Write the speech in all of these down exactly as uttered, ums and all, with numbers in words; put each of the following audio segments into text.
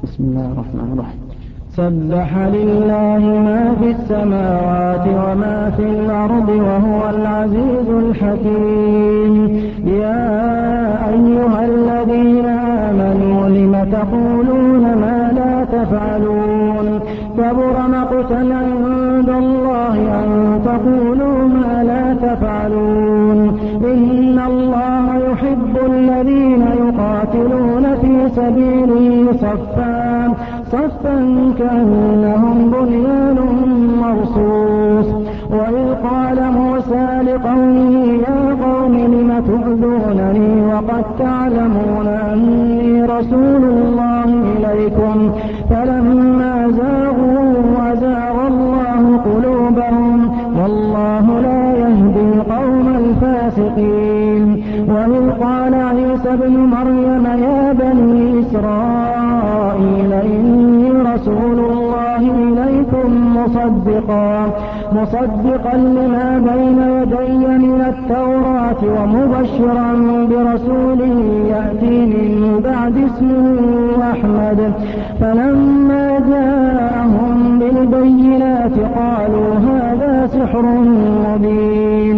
بسم الله الرحمن الرحيم. سبح لله ما في السماوات وما في الأرض وهو العزيز الحكيم. يا أيها الذين آمنوا لم تقولون ما لا تفعلون كبر مقتا عند الله أن تقولوا ما لا تفعلون. إن الله يحب الذين يقاتلون في سبيله صفا صفا كأنهم بنيان مرصوص. وإذ قال موسى لقومه يا قوم لم تؤذونني وقد تعلمون أني رسول الله إليكم فلما زاغوا أزاغ الله قلوبهم والله لا يهدي القوم الفاسقين. وإذ قال عيسى ابن مريم يا بني إسرائيل إني رسول الله إليكم مصدقا مصدقا لما بين يدي من التوراة ومبشرا برسول يأتي من بعد اسمه أحمد. فلما جاءهم بالبينات قالوا هذا سحر مبين.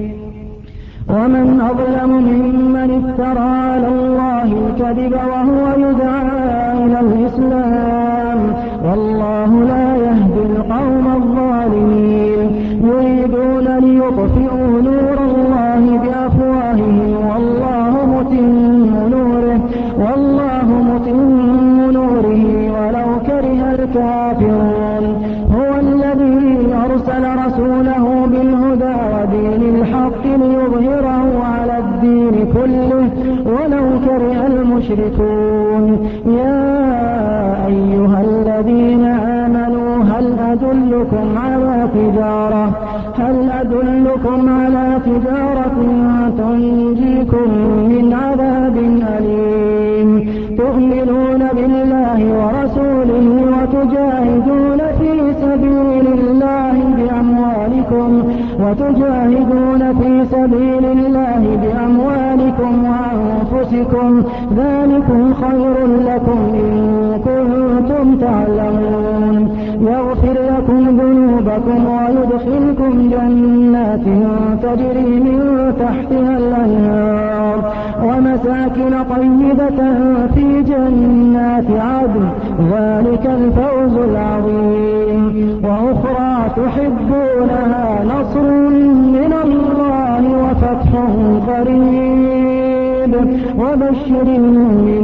ومن أظلم ممن افترى على الله الكذب وهو يدعى إلى الإسلام والله لا يهدي القوم الظالمين. يريدون ليطفئوا نور الله بأفواههم والله متم نوره والله متم نوره ولو كره الكافرون. هو الذي أرسل رسوله بالهدى ودين الحق ليظهره على الدين كله ولو كره المشركون. يا أيها الذين آمنوا هل أدلكم على تجارة هل أدلكم على تجارة تنجيكم من عذاب أليم تؤمنون بالله ورسوله وتجاهدون في سبيل الله بأموالكم وتجاهدون في سبيل الله بأموالكم وأنفسكم ذلكم خير لكم إن كنتم تعلمون. يغفر لكم ذنوبكم ويدخلكم جنات تجري من تحتها الأنهار ومساكن طيبة في جنات عدن ذلك الفوز العظيم. وأخرى تحبونها نصر من الله وفتح قريب وبشر المؤمنين.